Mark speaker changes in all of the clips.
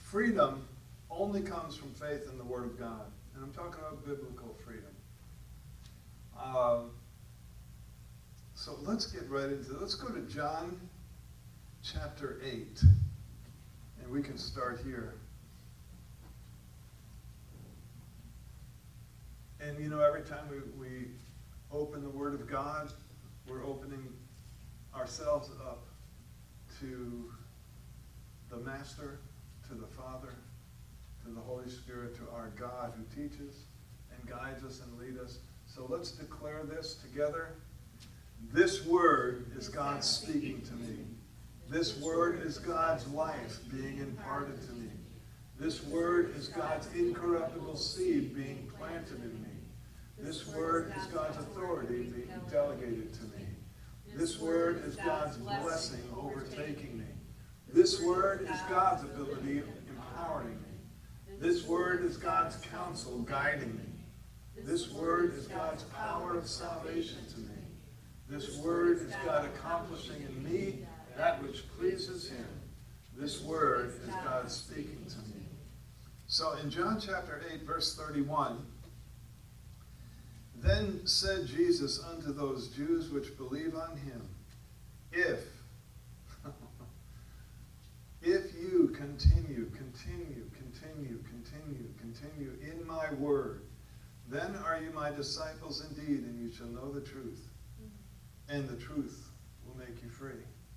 Speaker 1: freedom only comes from faith in the Word of God. And I'm talking about biblical freedom. So let's get right into it. Let's go to John chapter 8. And we can start here. And you know, every time we open the Word of God, we're opening ourselves up to the Master, to the Father, to the Holy Spirit, to our God who teaches and guides us and leads us. So let's declare this together. This Word is God speaking to me. This Word is God's life being imparted to me. This Word is God's incorruptible seed being planted in me. This Word is God's authority being delegated to me. This Word is God's blessing overtaking me. This Word is God's ability empowering me. This Word is God's counsel guiding me. This Word is God's power of salvation to me. This Word is God accomplishing in me that which pleases Him. This Word is God speaking to me. So in John chapter 8, verse 31, then said Jesus unto those Jews which believe on Him, if you continue in my word, then are you my disciples indeed, and you shall know the truth, and the truth will make you free.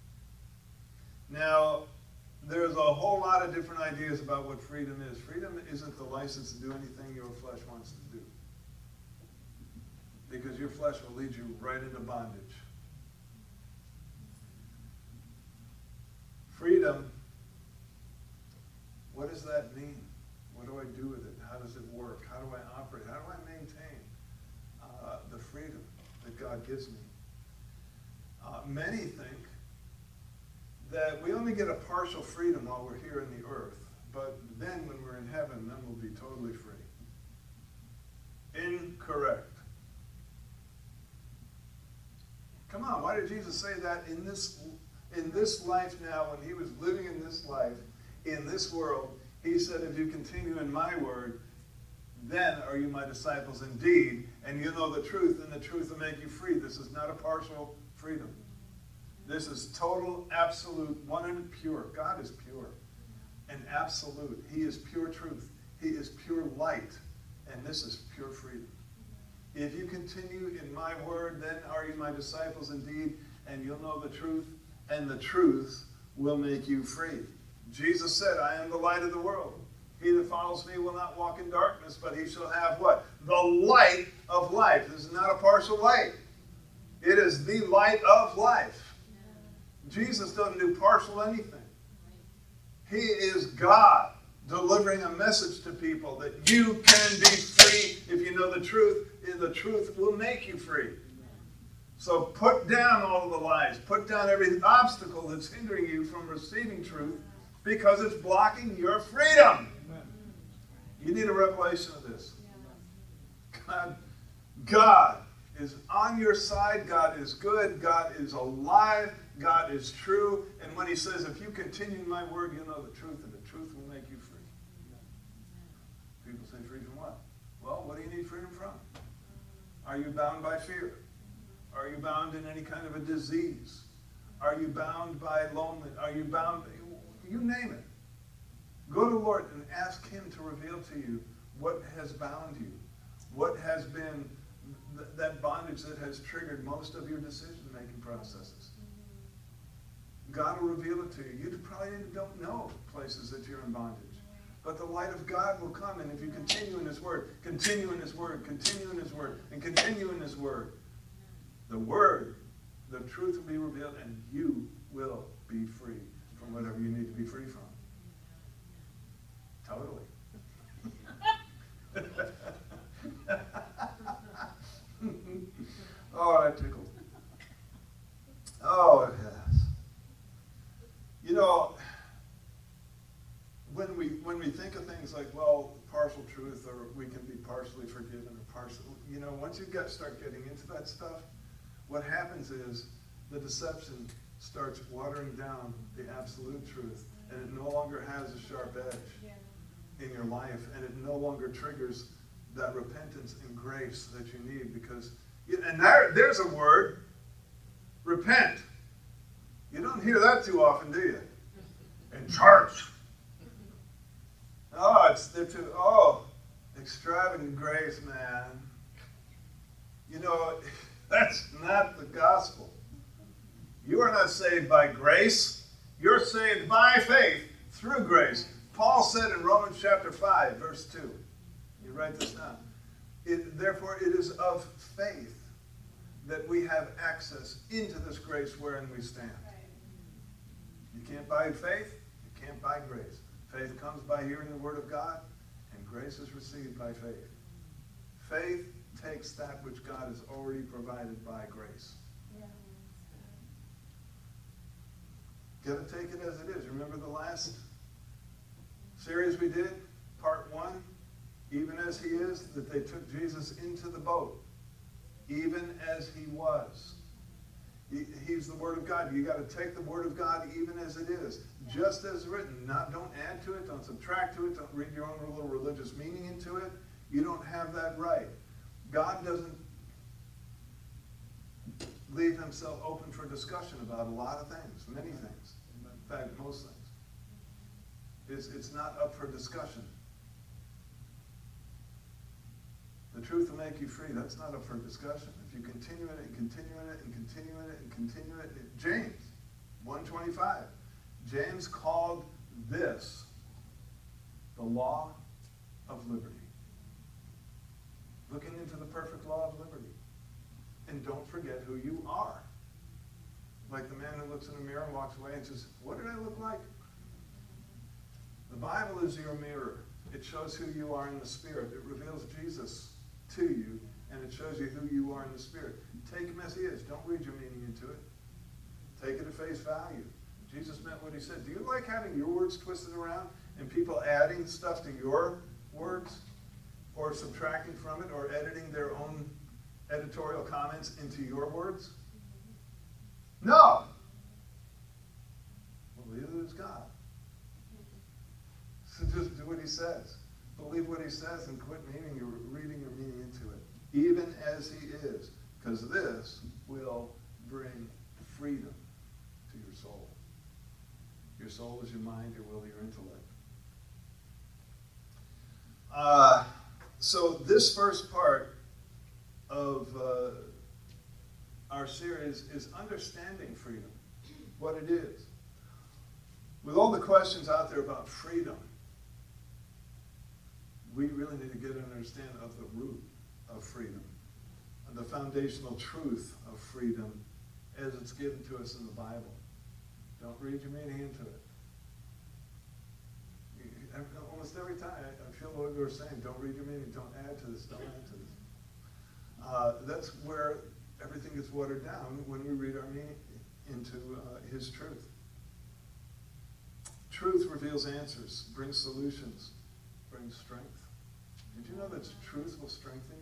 Speaker 1: Now, there's a whole lot of different ideas about what freedom is. Freedom isn't the license to do anything your flesh wants to do, because your flesh will lead you right into bondage. Freedom, what does that mean? What do I do with it? How does it work? How do I operate? How do I maintain the freedom that God gives me? Many think that we only get a partial freedom while we're here in the earth, but then when we're in heaven, then we'll be totally free. Incorrect. Come on, why did Jesus say that in this life now, when he was living in this life, in this world? He said, if you continue in my word, then are you my disciples indeed, and you know the truth, and the truth will make you free. This is not a partial freedom. This is total, absolute, 100% pure. God is pure and absolute. He is pure truth. He is pure light, and this is pure freedom. If you continue in my word, then are you my disciples indeed, and you'll know the truth, and the truth will make you free. Jesus said, I am the light of the world. He that follows me will not walk in darkness, but he shall have what? The light of life. This is not a partial light. It is the light of life. Jesus doesn't do partial anything. He is God delivering a message to people that you can be free if you know the truth. The truth will make you free. So put down all of the lies. Put down every obstacle that's hindering you from receiving truth, because it's blocking your freedom. You need a revelation of this. God is on your side. God is good. God is alive. God is true. And when he says, if you continue in my word, you'll know the truth, and the truth will make you free. People say, free from what? Well, what do you need freedom from? Are you bound by fear? Are you bound in any kind of a disease? Are you bound by loneliness? Are you bound, you name it. Go to the Lord and ask him to reveal to you what has bound you. What has been that bondage that has triggered most of your decision-making processes. God will reveal it to you. You probably don't know places that you're in bondage. But the light of God will come, and if you continue in his word, continue in his word, continue in his word, and continue in his word, the truth will be revealed, and you will be free from whatever you need to be free from. Totally. Oh, that tickled. Oh, it has. You know, when we think of things like, well, partial truth, or we can be partially forgiven, or partial, you know, once you start getting into that stuff, what happens is the deception starts watering down the absolute truth, and it no longer has a sharp edge. Yeah. in your life, and it no longer triggers that repentance and grace that you need. Because, and there's a word, repent. You don't hear that too often, do you? In church. Extravagant grace, man. You know, that's not the gospel. You are not saved by grace. You're saved by faith through grace. Paul said in Romans chapter 5, verse 2. You write this down. Therefore, it is of faith that we have access into this grace wherein we stand. You can't buy faith. You can't buy grace. Faith comes by hearing the word of God, and grace is received by faith. Faith takes that which God has already provided by grace. You got to take it as it is. Remember the last series we did, part 1? Even as he is, that they took Jesus into the boat, even as he was. He's the Word of God. You got to take the Word of God even as it is, just as written. Don't add to it, don't subtract to it, don't read your own little religious meaning into it. You don't have that right. God doesn't leave himself open for discussion about a lot of things, many things. In fact, most things. It's not up for discussion. The truth will make you free. That's not up for discussion. If you continue in it and continue in it and continue in it and continue in it. James 1:25. James called this the law of liberty. Looking into the perfect law of liberty. And don't forget who you are. Like the man who looks in the mirror and walks away and says, what did I look like? The Bible is your mirror. It shows who you are in the Spirit. It reveals Jesus to you, and it shows you who you are in the Spirit. Take him as he is. Don't read your meaning into it. Take it at face value. Jesus meant what he said. Do you like having your words twisted around and people adding stuff to your words, or subtracting from it, or editing their own editorial comments into your words? No. Believe that it's God. So just do what he says. Believe what he says and quit reading your meaning into it. Even as he is. Because this will bring freedom to your soul. Your soul is your mind, your will, your intellect. So this first part of our series is understanding freedom. What it is. With all the questions out there about freedom, we really need to get an understanding of the root of freedom, and the foundational truth of freedom as it's given to us in the Bible. Don't read your meaning into it. Almost every time I feel what we were saying, don't read your meaning, don't add to this, don't add to this. That's where everything gets watered down when we read our meaning into his truth. Truth reveals answers, brings solutions, brings strength. Did you know that truth will strengthen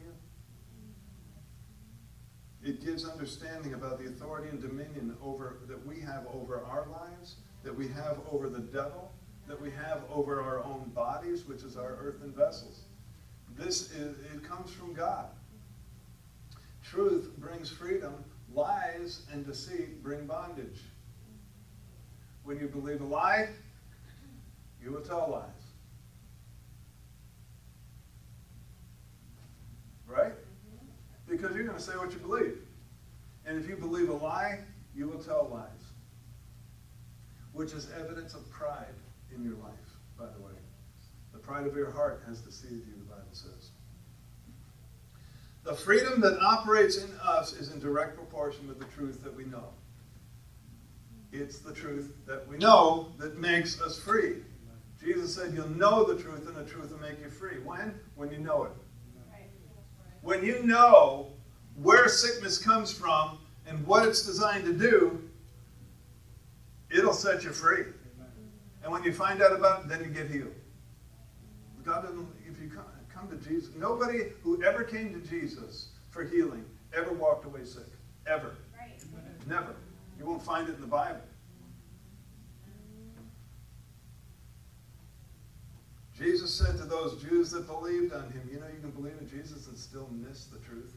Speaker 1: you? It gives understanding about the authority and dominion that we have over our lives, that we have over the devil, that we have over our own bodies, which is our earthen vessels. It comes from God. Truth brings freedom. Lies and deceit bring bondage. When you believe a lie, you will tell lies. Right? Because you're going to say what you believe. And if you believe a lie, you will tell lies. Which is evidence of pride in your life, by the way. The pride of your heart has deceived you, the Bible says. The freedom that operates in us is in direct proportion with the truth that we know. It's the truth that we know that makes us free. Jesus said, you'll know the truth, and the truth will make you free. When? When you know it. When you know where sickness comes from and what it's designed to do, it'll set you free. And when you find out about it, then you get healed. God doesn't, if you come to Jesus, nobody who ever came to Jesus for healing ever walked away sick. Ever. Right. Never. You won't find it in the Bible. Jesus said to those Jews that believed on him, you know, you can believe in Jesus and still miss the truth.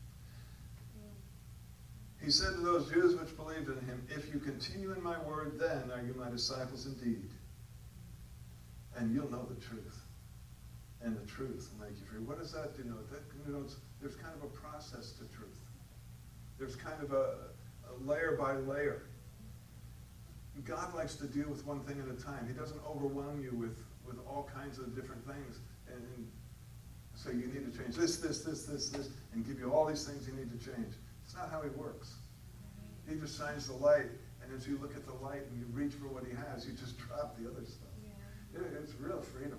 Speaker 1: He said to those Jews which believed in him, if you continue in my word, then are you my disciples indeed. And you'll know the truth. And the truth will make you free. What does that denote? That denotes there's kind of a process to truth. There's kind of a layer by layer. God likes to deal with one thing at a time. He doesn't overwhelm you with all kinds of different things and say you need to change this, and give you all these things you need to change. It's not how he works. He just shines the light, and as you look at the light and you reach for what he has, you just drop the other stuff. Yeah. It's real freedom.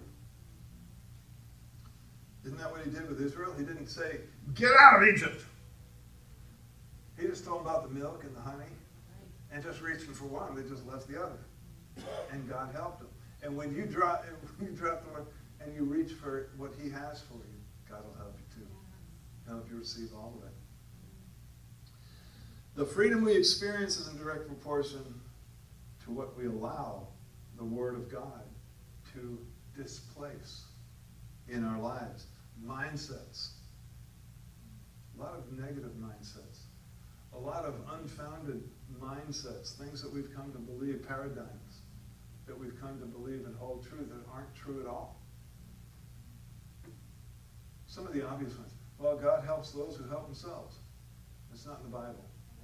Speaker 1: Isn't that what he did with Israel? He didn't say, get out of Egypt. He just told them about the milk and the honey, and just reaching for one, they just left the other. And God helped them. And when you drop the one and you reach for what he has for you, God will help you too. He'll help you receive all of it. The freedom we experience is in direct proportion to what we allow the Word of God to displace in our lives. Mindsets. A lot of negative mindsets. A lot of unfounded mindsets. Things that we've come to believe, paradigms that we've come to believe and hold true that aren't true at all. Some of the obvious ones. Well, God helps those who help themselves. It's not in the Bible.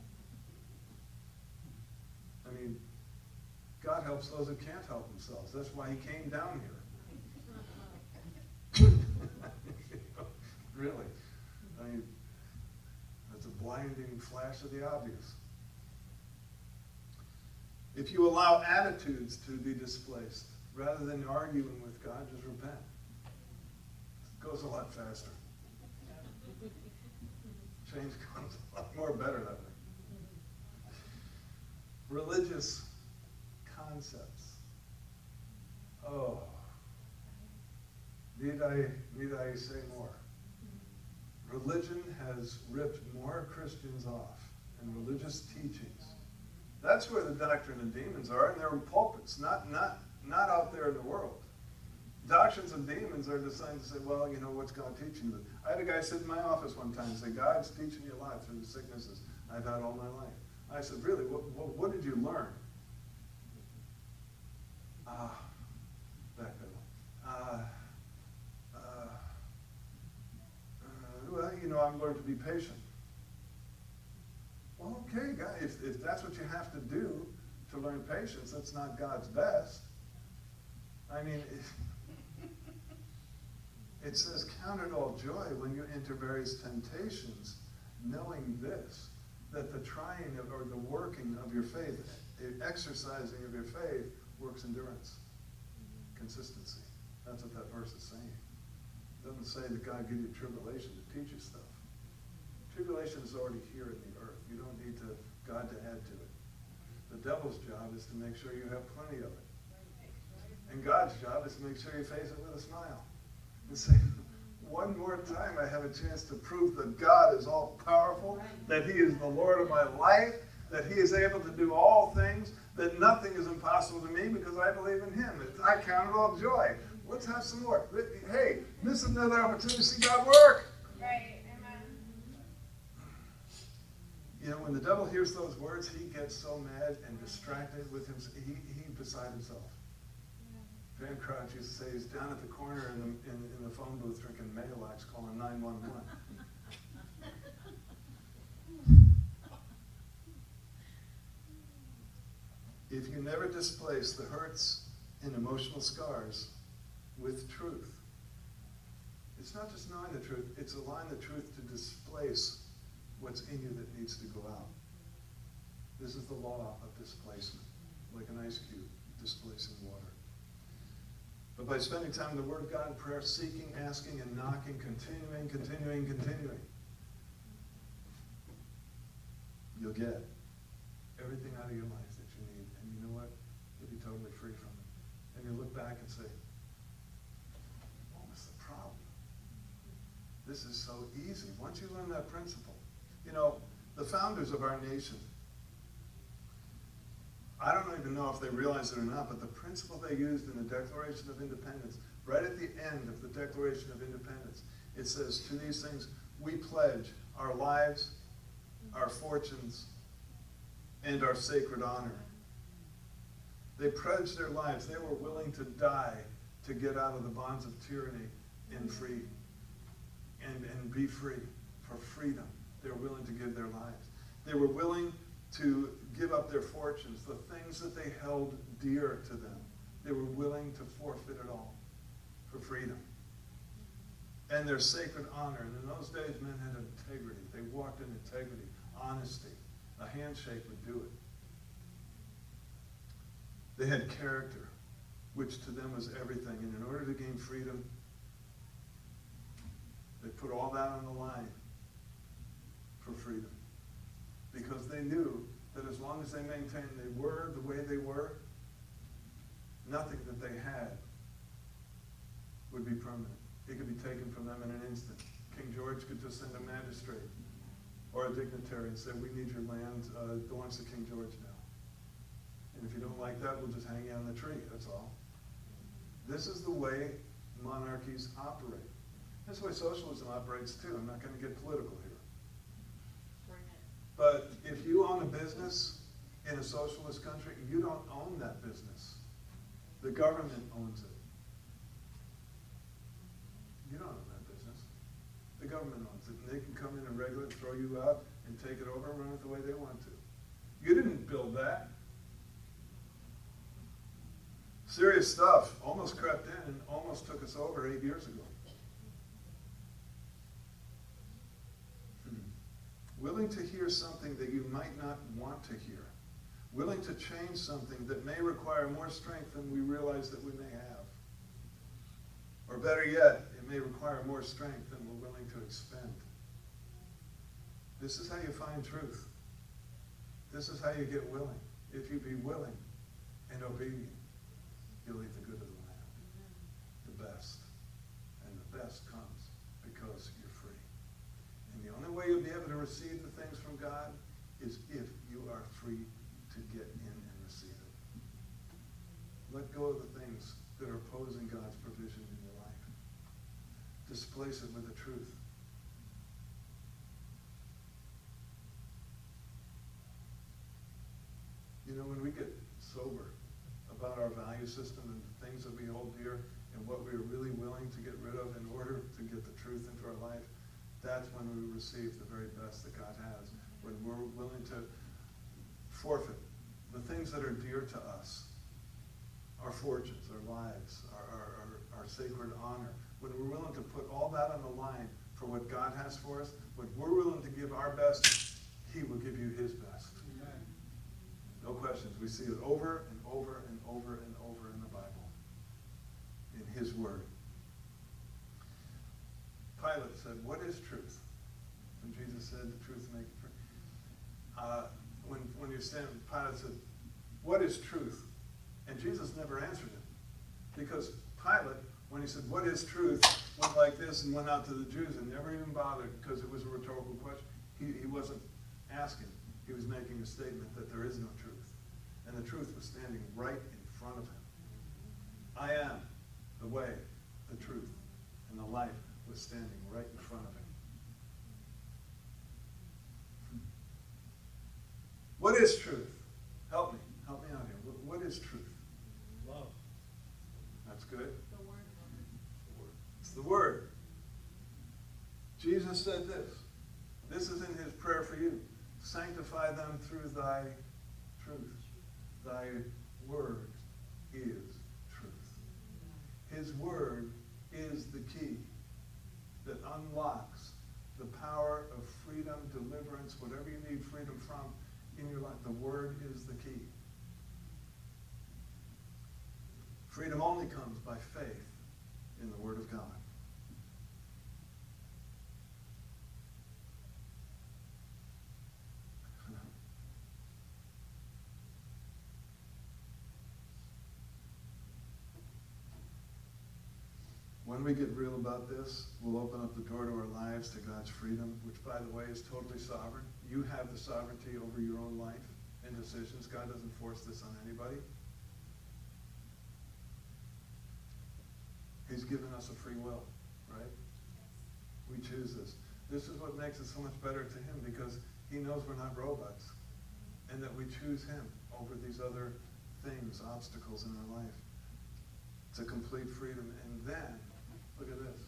Speaker 1: I mean, God helps those who can't help themselves. That's why he came down here. Really. I mean, that's a blinding flash of the obvious. If you allow attitudes to be displaced, rather than arguing with God, just repent. It goes a lot faster. Change comes a lot more better that way. Religious concepts. Oh, need I say more? Religion has ripped more Christians off, and religious teachings. That's where the doctrine of demons are, and they're in pulpits, not out there in the world. Doctrines of demons are designed to say, well, you know, what's God teaching you? I had a guy sit in my office one time and say, God's teaching you a lot through the sicknesses I've had all my life. I said, really, what did you learn? Well, you know, I've learned to be patient. Well, okay, guy, if that's what you have to do to learn patience, that's not God's best. I mean, it says, count it all joy when you enter various temptations, knowing this, that the trying of, or the working of your faith, the exercising of your faith, works endurance, consistency. That's what that verse is saying. It doesn't say that God gives you tribulation to teach you stuff. Tribulation is already here in the earth. You don't need God to add to it. The devil's job is to make sure you have plenty of it. And God's job is to make sure you face it with a smile. And say, one more time I have a chance to prove that God is all powerful, that he is the Lord of my life, that he is able to do all things, that nothing is impossible to me because I believe in him. I count it all joy. Let's have some more. Hey, this is another opportunity to see God work.
Speaker 2: Right, amen.
Speaker 1: You know, when the devil hears those words, he gets so mad and distracted with him. He's beside himself. Van Crouch used to say he's down at the corner in the phone booth drinking Megalax calling 911. If you never displace the hurts and emotional scars with truth, it's not just knowing the truth, it's allowing the truth to displace what's in you that needs to go out. This is the law of displacement, like an ice cube displacing water. But by spending time in the Word of God in prayer, seeking, asking, and knocking, continuing, you'll get everything out of your life that you need. And you know what? You'll be totally free from it. And you'll look back and say, what was the problem? This is so easy. Once you learn that principle. You know, the founders of our nation, I don't even know if they realized it or not, but the principle they used in the Declaration of Independence right at the end of the Declaration of Independence, it says, to these things we pledge our lives, our fortunes, and our sacred honor. They pledged their lives. They were willing to die to get out of the bonds of tyranny and free, and be free for freedom. They were willing to give their lives. They were willing to give up their fortunes, the things that they held dear to them. They were willing to forfeit it all for freedom. And their sacred honor. And in those days, men had integrity. They walked in integrity, honesty. A handshake would do it. They had character, which to them was everything. And in order to gain freedom, they put all that on the line for freedom. Because they knew that as long as they maintained they were the way they were, nothing that they had would be permanent. It could be taken from them in an instant. King George could just send a magistrate or a dignitary and say, we need your land, belongs to King George now. And if you don't like that, we'll just hang you on the tree, that's all. This is the way monarchies operate. That's the way socialism operates too. I'm not going to get political here. But if you own a business in a socialist country, you don't own that business. The government owns it. You don't own that business. The government owns it. And they can come in and regulate, throw you out, and take it over and run it the way they want to. You didn't build that. Serious stuff almost crept in and almost took us over 8 years ago. Willing to hear something that you might not want to hear. Willing to change something that may require more strength than we realize that we may have. Or better yet, it may require more strength than we're willing to expend. This is how you find truth. This is how you get willing. If you be willing and obedient, you'll eat the good of the land. The best. And the best comes because you're free. And the only way you'll be able to receive the things from God is if you are free to get in and receive it. Let go of the things that are opposing God's provision in your life. Displace it with the truth. You know, when we get sober about our value system and the things that we hold dear and what we are really willing to get rid of in order to get the truth into our life, that's when we receive the very best that God has. When we're willing to forfeit the things that are dear to us, our fortunes, our lives, our sacred honor. When we're willing to put all that on the line for what God has for us, when we're willing to give our best, He will give you His best. Amen. No questions. We see it over and over and over and over in the Bible, in His Word. Pilate said, what is truth? And Jesus said, the truth makes you free. When you stand, Pilate said, what is truth? And Jesus never answered him. Because Pilate, when he said, what is truth, went like this and went out to the Jews and never even bothered because it was a rhetorical question. He wasn't asking. He was making a statement that there is no truth. And the truth was standing right in front of him. I am the way, the truth, and the life was standing right in front of him. What is truth? Help me out here. What is truth?
Speaker 2: Love.
Speaker 1: That's good.
Speaker 3: The Word.
Speaker 1: It's the Word. Jesus said this. This is in His prayer for you. Sanctify them through Thy truth. Thy Word is truth. His Word is the key that unlocks the power of freedom, deliverance, whatever you need freedom from in your life. The Word is the key. Freedom only comes by faith in the Word of God. When we get real about this, we'll open up the door to our lives to God's freedom, which, by the way, is totally sovereign. You have the sovereignty over your own life and decisions. God doesn't force this on anybody. He's given us a free will, right? We choose this. This is what makes it so much better to him, because he knows we're not robots, and that we choose him over these other things, obstacles in our life. It's a complete freedom. And then, look at this.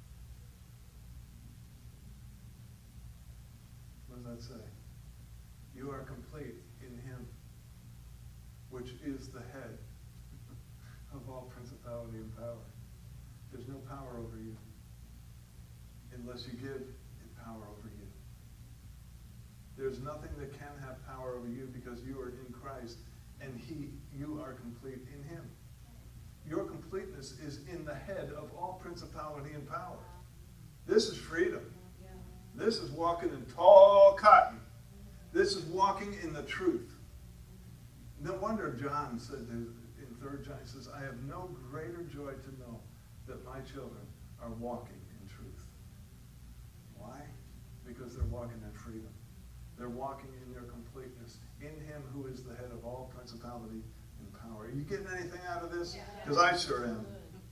Speaker 1: What does that say? You are complete in him, which is the head of all principality and power. There's no power over you unless you give it power over you. There's nothing that can have power over you, because you are in Christ, and you are complete in him. Your completeness is in the head of all principality and power. This is freedom. This is walking in tall cotton. This is walking in the truth. No wonder John said in 3 John, he says, I have no greater joy to know that my children are walking in truth. Why? Because they're walking in freedom. They're walking in their completeness, in him who is the head of all principality and power. Are you getting anything out of this? Because I sure am.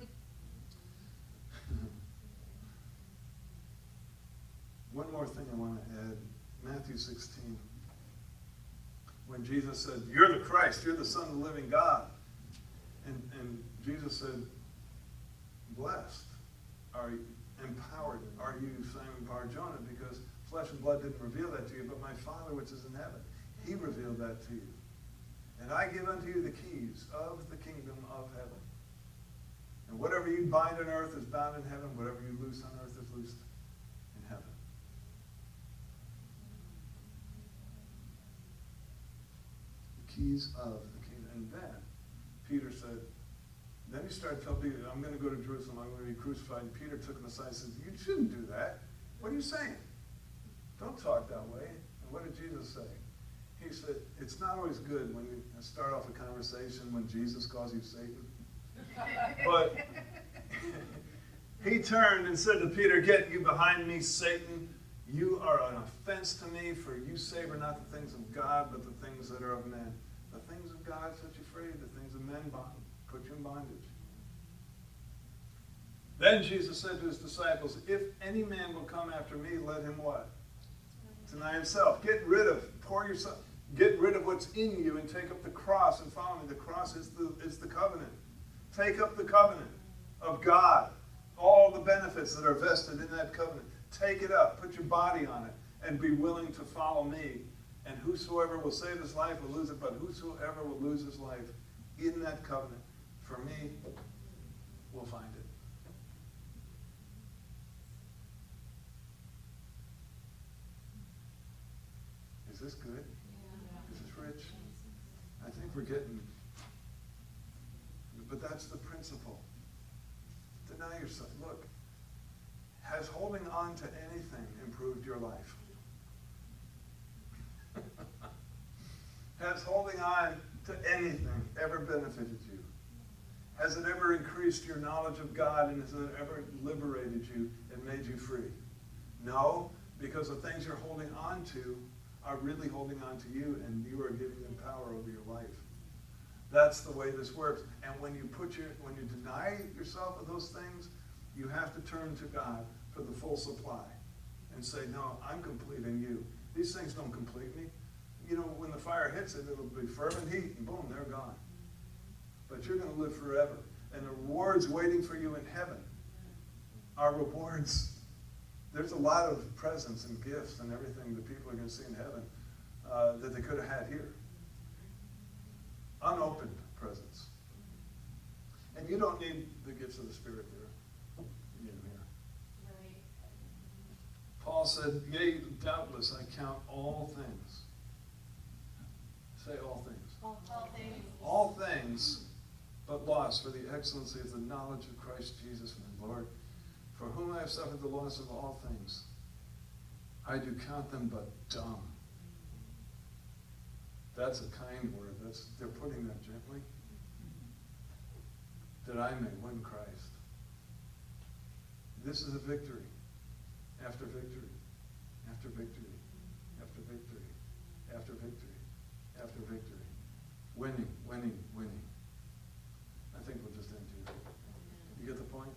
Speaker 1: One more thing I want to add. Matthew 16. When Jesus said, you're the Christ, you're the Son of the living God. And Jesus said, blessed are you, empowered are you, Simon Bar-Jonah, because flesh and blood didn't reveal that to you, but my Father which is in heaven, he revealed that to you. And I give unto you the keys of the kingdom of heaven. And whatever you bind on earth is bound in heaven. Whatever you loose on earth is loosed in heaven. The keys of the kingdom. And then Peter said, then he started telling Peter, I'm going to go to Jerusalem, I'm going to be crucified. And Peter took him aside and said, you shouldn't do that. What are you saying? Don't talk that way. And what did Jesus say? He said, it's not always good when you start off a conversation when Jesus calls you Satan. But he turned and said to Peter, get you behind me, Satan. You are an offense to me, for you savor not the things of God, but the things that are of men. The things of God set you free, the things of men put you in bondage. Then Jesus said to his disciples, if any man will come after me, let him what? Deny himself. Get rid of what's in you and take up the cross and follow me. The cross is the covenant. Take up the covenant of God. All the benefits that are vested in that covenant. Take it up. Put your body on it. And be willing to follow me. And whosoever will save his life will lose it. But whosoever will lose his life in that covenant, for me, will find it. Is this good? Yeah. Is this rich? I think we're getting, but that's the principle. Deny yourself. Look, has holding on to anything improved your life? Has holding on to anything ever benefited you? Has it ever increased your knowledge of God, and has it ever liberated you and made you free? No, because the things you're holding on to are really holding on to you, and you are giving them power over your life. That's the way this works. And when you deny yourself of those things, you have to turn to God for the full supply and say, no, I'm complete in you. These things don't complete me. You know, when the fire hits it, it'll be fervent heat, and boom, they're gone. But you're going to live forever. And the rewards waiting for you in heaven are rewards. There's a lot of presents and gifts and everything that people are going to see in heaven that they could have had here. Unopened presents. And you don't need the gifts of the Spirit there. You need them here. Right. Paul said, yea, doubtless I count all things. Say all things.
Speaker 2: All things.
Speaker 1: All things, but loss for the excellency of the knowledge of Christ Jesus my Lord, for whom I have suffered the loss of all things. I do count them but dung. That's a kind word. They're putting that gently. That I may win Christ. This is a victory after victory after victory after victory after victory after victory. Winning, winning, winning.